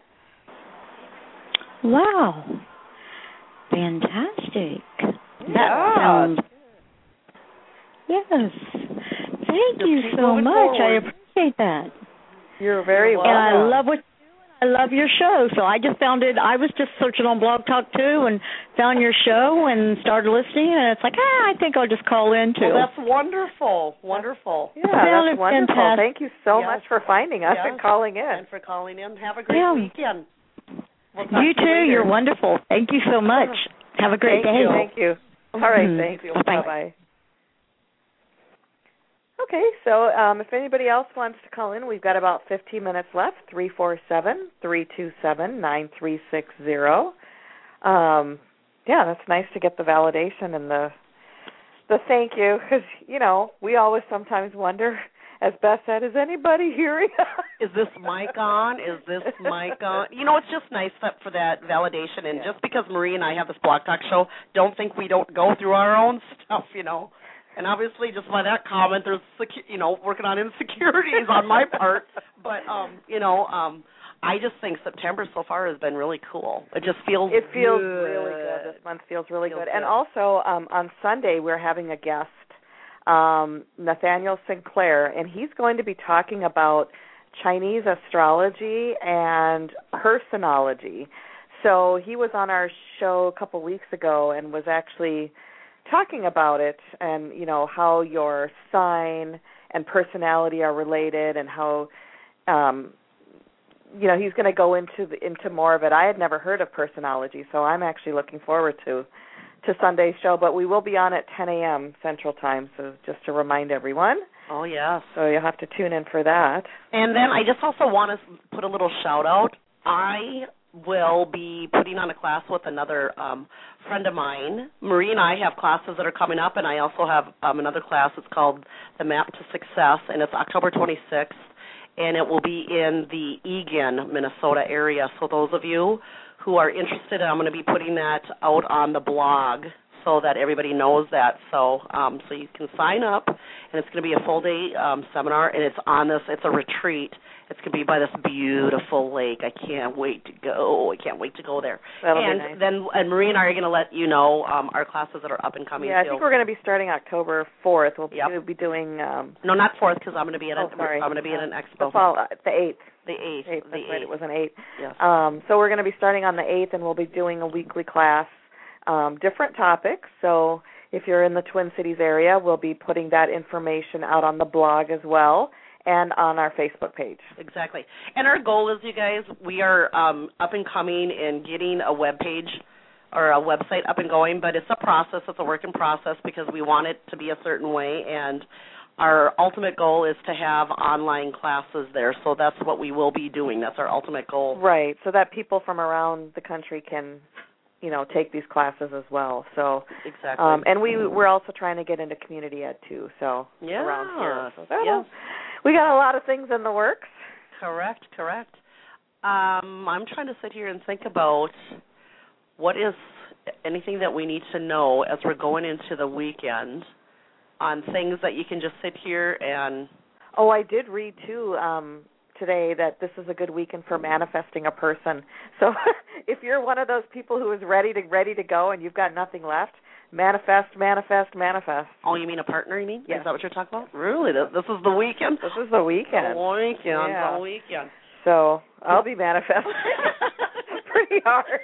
Wow. Fantastic. Yeah. That sounds. Yes. Thank you so much. Forward. I appreciate that. You're very welcome. And I love what you do. I love your show. So I just found it. I was just searching on Blog Talk too and found your show and started listening. And it's like, I think I'll just call in too. Well, that's wonderful. Wonderful. Yeah, that's wonderful. Fantastic. Thank you so much for finding us and calling in. And for calling in. Have a great weekend. You too. You're wonderful. Thank you so much. Have a great day. Thank you. All right. Thank you. Bye-bye. Bye-bye. Okay, so if anybody else wants to call in, we've got about 15 minutes left, 347-327-9360. Yeah, that's nice to get the validation and the thank you, because, we always sometimes wonder, as Beth said, is anybody hearing us? Is this mic on? Is this mic on? It's just nice for that validation, and just because Marie and I have this Blog Talk show, don't think we don't go through our own stuff, And obviously, just by that comment, there's, working on insecurities on my part. But, I just think September so far has been really cool. It just feels It feels really good. This month feels really good. And also, on Sunday, we're having a guest, Nathaniel Sinclair, and he's going to be talking about Chinese astrology and personology. So he was on our show a couple weeks ago and was actually talking about it and, how your sign and personality are related and how, he's going to go into more of it. I had never heard of personology, so I'm actually looking forward to Sunday's show. But we will be on at 10 a.m. Central Time, so just to remind everyone. Oh, yes. So you'll have to tune in for that. And then I just also want to put a little shout-out. I will be putting on a class with another friend of mine. Marie and I have classes that are coming up, and I also have another class. It's called The Map to Success, and it's October 26th, and it will be in the Eagan, Minnesota area. So those of you who are interested, I'm going to be putting that out on the blog so that everybody knows that. So so you can sign up, and it's going to be a full-day seminar, and it's a retreat. It's going to be by this beautiful lake. I can't wait to go. there. That'll be nice. And Marie and I are going to let you know our classes that are up and coming. Yeah, I think we're going to be starting October 4th. We'll be doing. No, not 4th, because I'm going to be at an expo. The 8th. The 8th. That's right. It was an 8th. Yes. So we're going to be starting on the 8th, and we'll be doing a weekly class, different topics. So if you're in the Twin Cities area, we'll be putting that information out on the blog as well, and on our Facebook page. Exactly. And our goal is, you guys, we are up and coming and getting a web page or a website up and going, but it's a process. It's a work in process because we want it to be a certain way, and our ultimate goal is to have online classes there. So that's what we will be doing. That's our ultimate goal. Right, so that people from around the country can, take these classes as well. So exactly. And we're also trying to get into community ed too. So around here. So we got a lot of things in the works. Correct. I'm trying to sit here and think about what is anything that we need to know as we're going into the weekend on things that you can just sit here and... Oh, I did read too today that this is a good weekend for manifesting a person. So if you're one of those people who is ready to go and you've got nothing left, manifest. Oh, you mean a partner, you mean? Yes. Is that what you're talking about? Really? This is the weekend? This is the weekend. The weekend. So I'll be manifesting pretty hard.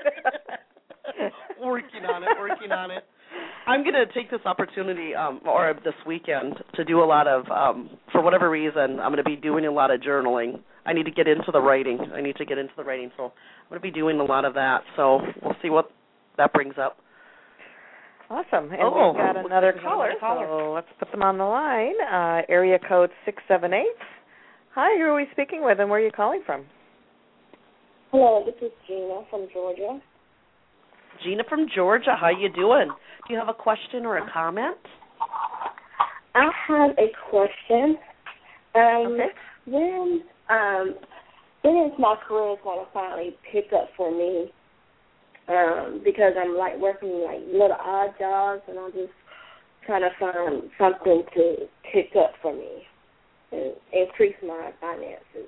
Working on it. I'm going to take this opportunity, or this weekend, to do a lot of, for whatever reason, I'm going to be doing a lot of journaling. I need to get into the writing. So I'm going to be doing a lot of that. So we'll see what that brings up. Awesome. And we've got another caller, so let's put them on the line. Area code 678. Hi, who are we speaking with, and where are you calling from? Hello, this is Gina from Georgia. Gina from Georgia, how you doing? Do you have a question or a comment? I have a question. Okay. When is my career going to finally pick up for me? Because I'm like working like little odd jobs, and I'm just trying to find something to pick up for me and increase my finances.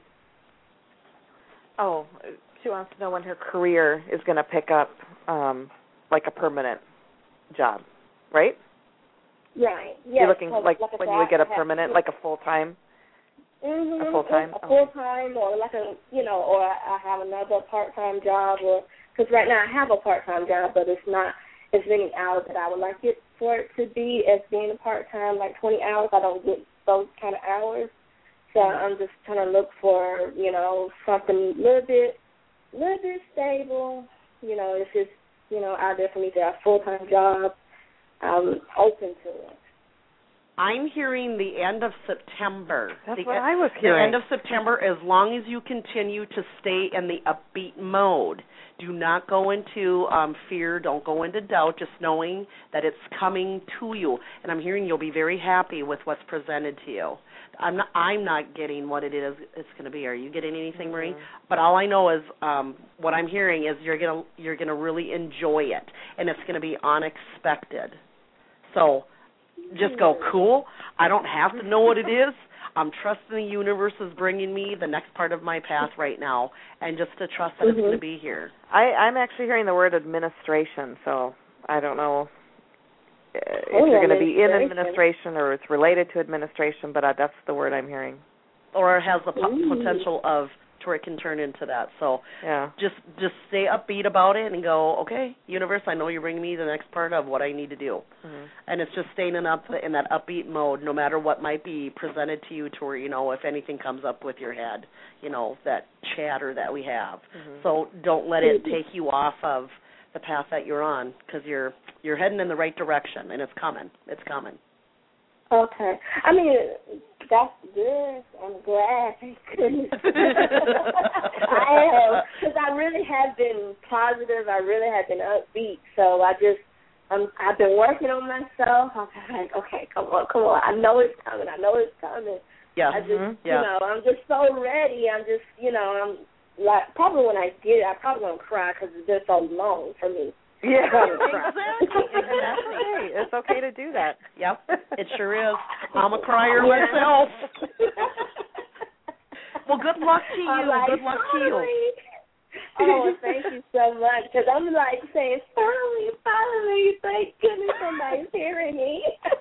Oh, she wants to know when her career is going to pick up, like a permanent job, right? Right. Yes. You're looking like when you would get a permanent, like a full-time? Mm-hmm. A full-time? A full-time, or like or I have another part-time job, or because right now I have a part-time job, but it's not as many hours that I would like it for it to be as being a part-time, like 20 hours. I don't get those kind of hours, so I'm just trying to look for something a little bit stable. If it's out there for me to have a full-time job, I'm open to it. I'm hearing the end of September. That's what I was hearing. The end of September, as long as you continue to stay in the upbeat mode. Do not go into fear. Don't go into doubt, just knowing that it's coming to you. And I'm hearing you'll be very happy with what's presented to you. I'm not getting what it is it's going to be. Are you getting anything, Marie? But all I know is what I'm hearing is you're gonna really enjoy it, and it's going to be unexpected. So just go, cool. I don't have to know what it is. I'm trusting the universe is bringing me the next part of my path right now, and just to trust that it's going to be here. I'm actually hearing the word administration, so I don't know if you're going to be in administration or it's related to administration, but that's the word I'm hearing. Or it has the potential of to where it can turn into that. So just stay upbeat about it and go, okay, universe, I know you're bringing me the next part of what I need to do. And it's just staying in that upbeat mode, no matter what might be presented to you, to where, if anything comes up with your head, that chatter that we have. So don't let it take you off of the path that you're on, because you're heading in the right direction, and it's coming. It's coming. Okay. I mean, that's good. I'm glad. Thank goodness. I am, because I really have been positive. I really have been upbeat. So I've been working on myself. I'm like, okay, come on. I know it's coming. Yeah. I'm just so ready. I'm just, I'm like, probably when I get it, I probably won't cry because it's been so long for me. Yeah, exactly. It's okay to do that. Yep, it sure is. I'm a crier myself. Well, good luck to you. Good luck to you. Oh, thank you so much. Because I'm like saying, finally, thank goodness somebody's hearing me.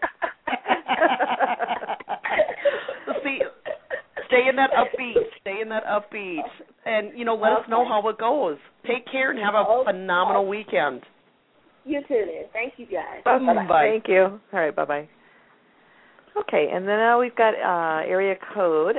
See, stay in that upbeat. And, let us know how it goes. Take care and have a phenomenal weekend. You too, then. Thank you, guys. Bye-bye. Thank you. All right, bye-bye. Okay, and then now we've got area code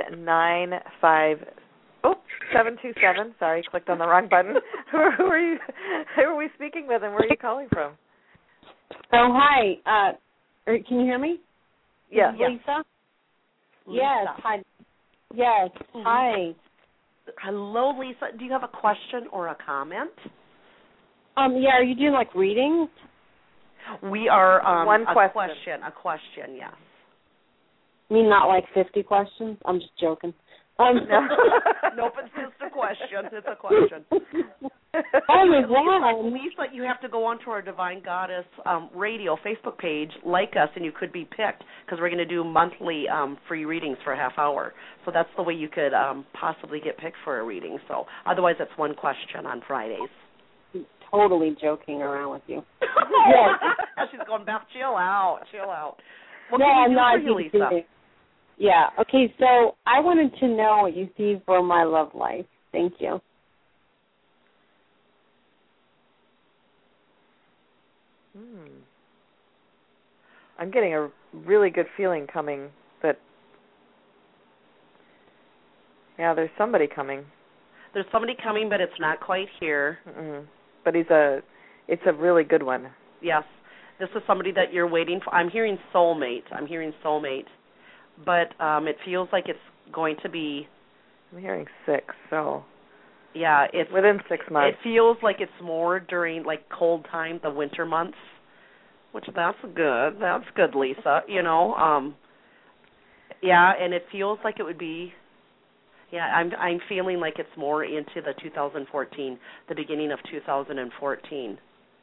727. Sorry, clicked on the wrong button. Who are you? Who are we speaking with, and where are you calling from? Oh, hi. Can you hear me? Yeah. Lisa? Yes. Hi. Yes. Hi. Hello, Lisa. Do you have a question or a comment? Are you doing like readings? We are one a question, yes. You mean not like 50 questions? I'm just joking. Nope, it's just a question. It's a question. Lisa, you have to go onto our Divine Goddess Radio Facebook page, like us, and you could be picked, because we're going to do monthly free readings for a half hour. So that's the way you could possibly get picked for a reading. So otherwise, it's one question on Fridays. Totally joking around with you. Yes. She's going back. Chill out. What can you do for you, Lisa? Yeah. Okay, so I wanted to know what you see for my love life. Thank you. I'm getting a really good feeling coming that Yeah, there's somebody coming. There's somebody coming, but it's not quite here. Mm-mm. But it's a really good one. Yes. This is somebody that you're waiting for. I'm hearing soulmate. But it feels like it's going to be... I'm hearing 6, so... Yeah, it's... Within 6 months. It feels like it's more during, like, cold time, the winter months, which that's good. That's good, Lisa, you know. Yeah, and it feels like it would be... Yeah, I'm feeling like it's more into the 2014, the beginning of 2014.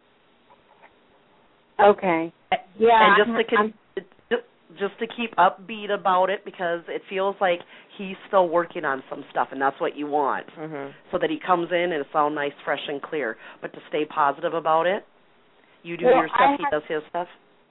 Okay. Yeah. And just to keep upbeat about it, because it feels like he's still working on some stuff, and that's what you want, so that he comes in and it's all nice, fresh, and clear. But to stay positive about it, you do your stuff, he does his stuff.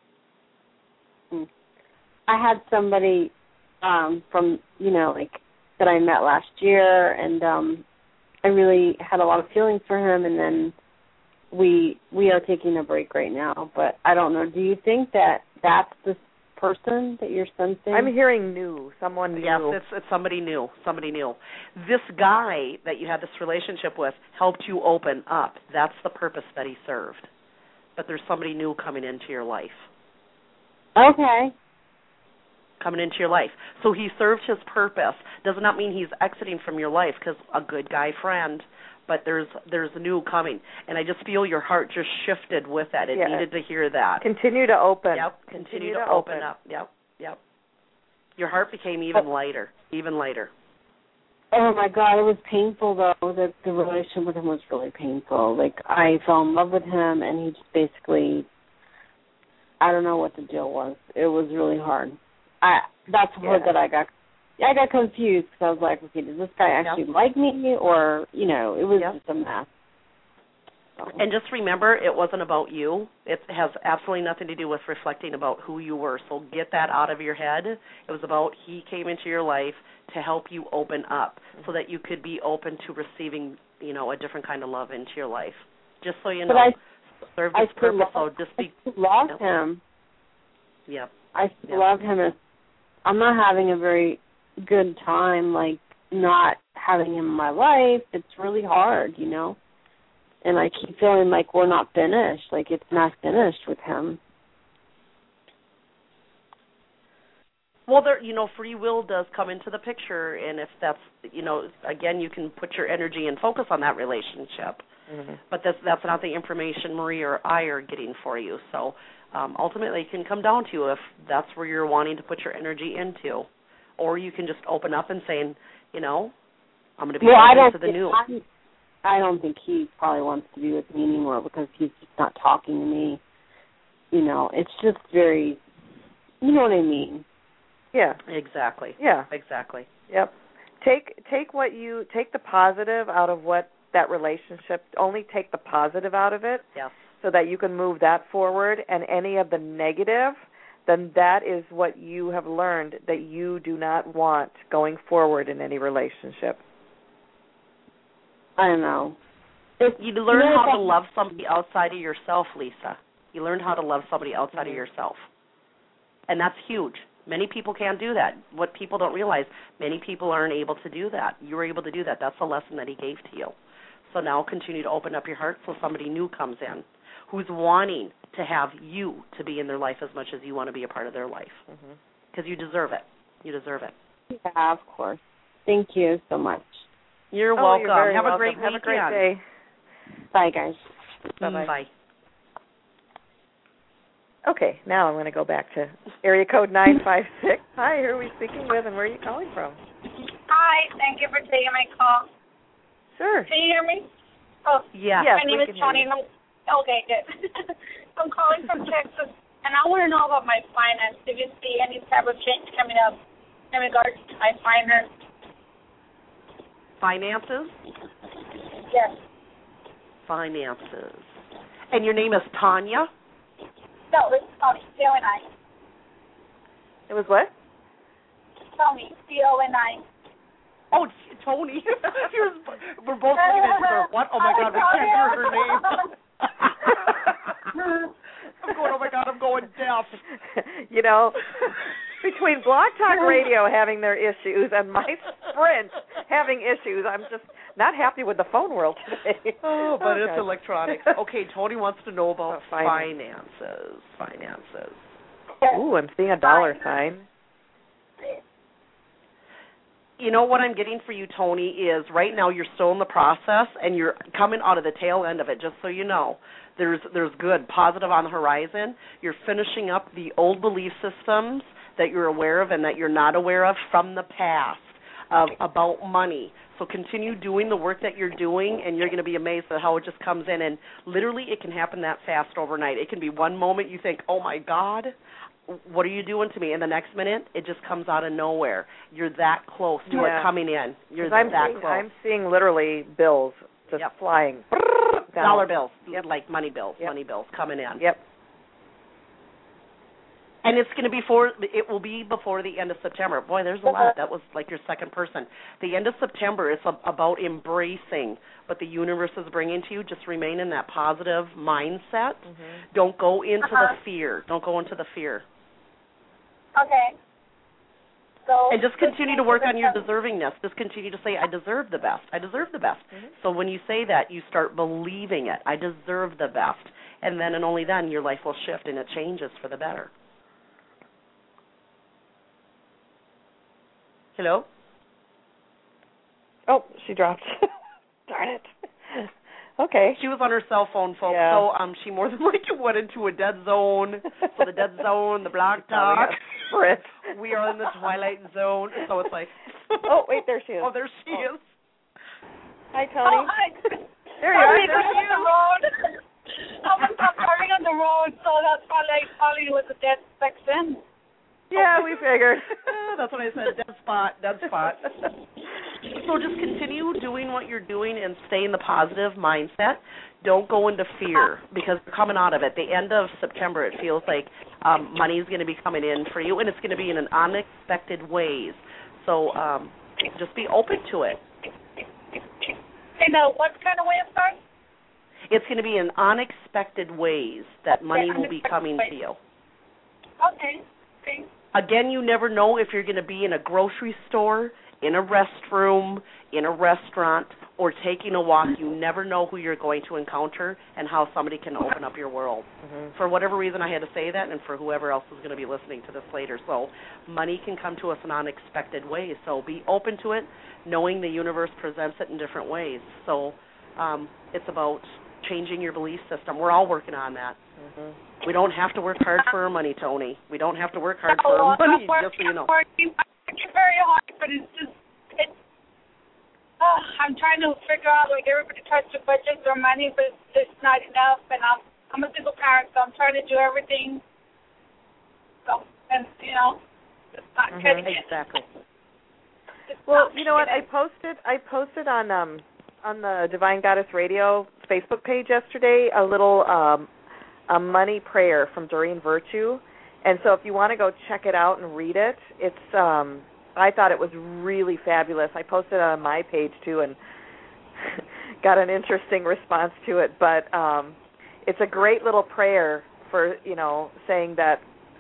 I had somebody from, you know, like, that I met last year, and I really had a lot of feelings for him, and then we are taking a break right now. But I don't know. Do you think that that's the person that you're sensing? I'm hearing new, someone new. Yes, it's somebody new, This guy that you had this relationship with helped you open up. That's the purpose that he served. But there's somebody new coming into your life. Okay. Coming into your life. So he served his purpose. Does not mean he's exiting from your life, because a good guy friend, but there's a new coming. And I just feel your heart just shifted with that. It needed to hear that. Continue to open. Yep, continue to open up. Yep. Your heart became even lighter. Oh, my God, it was painful, though. The relationship with him was really painful. Like, I fell in love with him, and he just basically, I don't know what the deal was. It was really hard. That's the word that I got confused, because I was like, okay, does this guy actually like me, or, you know, it was just a mess. So. And just remember, it wasn't about you. It has absolutely nothing to do with reflecting about who you were. So get that out of your head. It was about he came into your life to help you open up, so that you could be open to receiving, you know, a different kind of love into your life. Just so you know, serve his purpose. So just be. I love him. Yep. I love him. I'm not having a very good time, like, not having him in my life. It's really hard, you know. And I keep feeling like we're not finished, like it's not finished with him. Well, there, you know, free will does come into the picture, and if that's, you know, again, you can put your energy and focus on that relationship. But that's not the information Marie or I are getting for you. So ultimately, it can come down to you if that's where you're wanting to put your energy into, or you can just open up and saying, you know, I'm going to be open to the new. I don't think he probably wants to be with me anymore, because he's just not talking to me. You know, it's just very, you know what I mean? Yeah. Exactly. Yeah. Exactly. Yep. Take the positive out of what that relationship. Only take the positive out of it. Yes. So that you can move that forward, and any of the negative, then that is what you have learned that you do not want going forward in any relationship. I don't know. You learn how to love somebody outside of yourself, Lisa. You learn how to love somebody outside of yourself. And that's huge. Many people can't do that. What people don't realize, many people aren't able to do that. You were able to do that. That's the lesson that he gave to you. So now continue to open up your heart so somebody new comes in who's wanting to have you to be in their life as much as you want to be a part of their life. Because you deserve it. You deserve it. Yeah, of course. Thank you so much. You're welcome. Have a great weekend. Have a great day. Bye, guys. Bye-bye. Bye. Okay, now I'm going to go back to area code 956. Hi, who are we speaking with, and where are you calling from? Hi, thank you for taking my call. Sure. Can you hear me? Oh, yeah. My name is Tony. Okay, good. I'm calling from Texas, and I want to know about my finance. If you see any type of change coming up in regards to my finance. Finances? Yes. Finances. And your name is Tanya? No, it's Tony, C-O-N-I. It was what? Tony, C-O-N-I. Oh, Tony. We're both looking at each other. What? Oh, my God, we can't hear her name. I'm going, oh, my God, I'm going deaf. You know, Between Blog Talk Radio having their issues and my Sprint having issues, I'm just not happy with the phone world today. Oh, but it's electronics. Okay, Tony wants to know about finances. Ooh, I'm seeing a dollar sign. You know what I'm getting for you, Tony, is right now you're still in the process and you're coming out of the tail end of it, just so you know. There's good, positive on the horizon. You're finishing up the old belief systems that you're aware of and that you're not aware of from the past about money. So continue doing the work that you're doing, and you're going to be amazed at how it just comes in. And literally it can happen that fast overnight. It can be one moment you think, oh, my God, what are you doing to me? And the next minute, it just comes out of nowhere. You're that close to it coming in. You're that close. I'm seeing literally bills just flying. Dollar bills, like money bills coming in. Yep. And it will be before the end of September. Boy, there's a lot. That was like your second person. The end of September is about embracing what the universe is bringing to you. Just remain in that positive mindset. Mm-hmm. Don't go into the fear. Don't go into the fear. Okay. So and just continue to work on your deservingness. Just continue to say, I deserve the best. I deserve the best. Mm-hmm. So when you say that, you start believing it. I deserve the best. And then and only then your life will shift and it changes for the better. Hello? Oh, she dropped. Darn it. Okay. She was on her cell phone, folks, so she more than likely went into a dead zone. So the dead zone, the Blog Talk. We are in the twilight zone, so it's like... Oh, wait, there she is. Oh, there she is. Hi, Tony. Oh, hi. There you are. I'm driving on the road, so that's probably was a dead section. Yeah, we figured. That's what I said, dead spot. So just continue doing what you're doing and stay in the positive mindset. Don't go into fear because you're coming out of it. The end of September, it feels like money is going to be coming in for you, and it's going to be in an unexpected ways. So just be open to it. And what kind of way of start? It's going to be in unexpected ways that money will be coming to you. Okay. Again, you never know if you're going to be in a grocery store, in a restroom, in a restaurant, or taking a walk. You never know who you're going to encounter and how somebody can open up your world. Mm-hmm. For whatever reason, I had to say that, and for whoever else is going to be listening to this later. So money can come to us in unexpected ways. So be open to it, knowing the universe presents it in different ways. So it's about changing your belief system. We're all working on that. Mm-hmm. We don't have to work hard for our money, Tony. We don't have to work hard for our money, just so you know. I'm working very hard, but I'm trying to figure out, like, everybody tries to budget their money, but it's not enough, and I'm a single parent, so I'm trying to do everything. So, and, it's not cutting it. Exactly. Well, you know what? I posted on the Divine Goddess Radio Facebook page yesterday a little a money prayer from Doreen Virtue, and so if you want to go check it out and read it, it's I thought it was really fabulous. I posted it on my page too and got an interesting response to it, but it's a great little prayer for saying that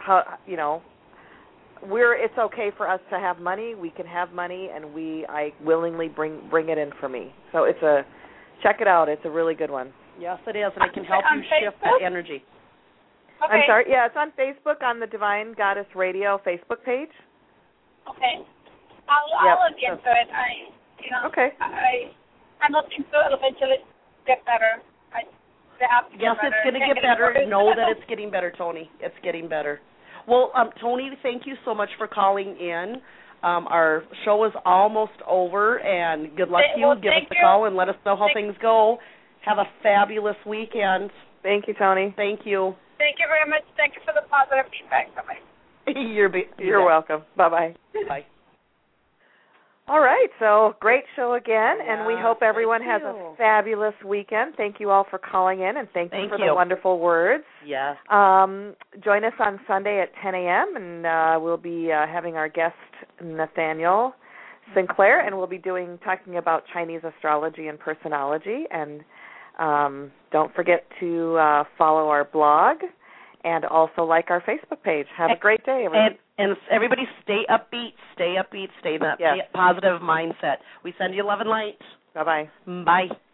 it's okay for us to have money. We can have money, and I willingly bring it in for me. So check it out. It's a really good one. Yes, it is, and it can help you shift that energy. Okay. I'm sorry. Yeah, it's on Facebook on the Divine Goddess Radio Facebook page. Okay. I'll look into it. Okay. I'm looking to eventually get better. Yes, it's going to get better. Know that it's getting better, Tony. It's getting better. Well, Tony, thank you so much for calling in. Our show is almost over, and good luck to you. Give us a call and let us know how things go. Have a fabulous weekend. Thank you, Tony. Thank you. Thank you very much. Thank you for the positive feedback. Bye-bye. You're welcome. Bye-bye. Bye. All right, so great show again, and we hope everyone has a fabulous weekend. Thank you all for calling in, and thank you for the wonderful words. Yes. Join us on Sunday at 10 a.m., and we'll be having our guest, Nathaniel Sinclair, and we'll be talking about Chinese astrology and personology. And don't forget to follow our blog and also like our Facebook page. Have a great day, everyone. And everybody stay upbeat, stay in that positive mindset. We send you love and light. Bye-bye. Bye.